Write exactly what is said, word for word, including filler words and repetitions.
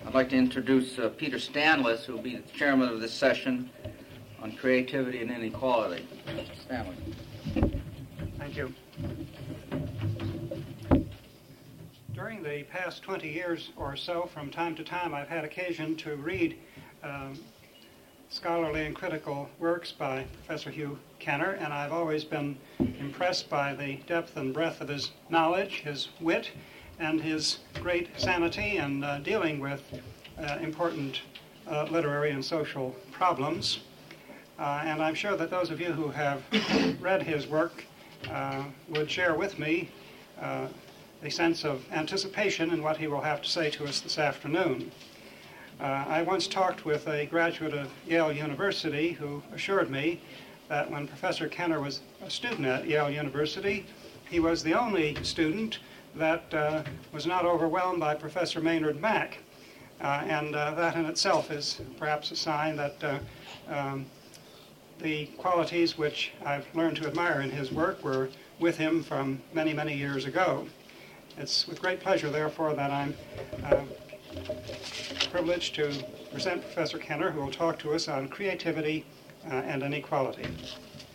I'd like to introduce uh, Peter Stanlis, who will be the chairman of this session on creativity and inequality. Mister Stanlis. Thank you. During the past twenty years or so, from time to time, I've had occasion to read um, scholarly and critical works by Professor Hugh Kenner, and I've always been impressed by the depth and breadth of his knowledge, his wit, and his great sanity in uh, dealing with uh, important uh, literary and social problems. Uh, and I'm sure that those of you who have read his work uh, would share with me uh, a sense of anticipation in what he will have to say to us this afternoon. Uh, I once talked with a graduate of Yale University who assured me that when Professor Kenner was a student at Yale University, he was the only student that uh, was not overwhelmed by Professor Maynard Mack. Uh, and uh, that in itself is perhaps a sign that uh, um, the qualities which I've learned to admire in his work were with him from many, many years ago. It's with great pleasure, therefore, that I'm uh, privileged to present Professor Kenner, who will talk to us on creativity uh, and inequality.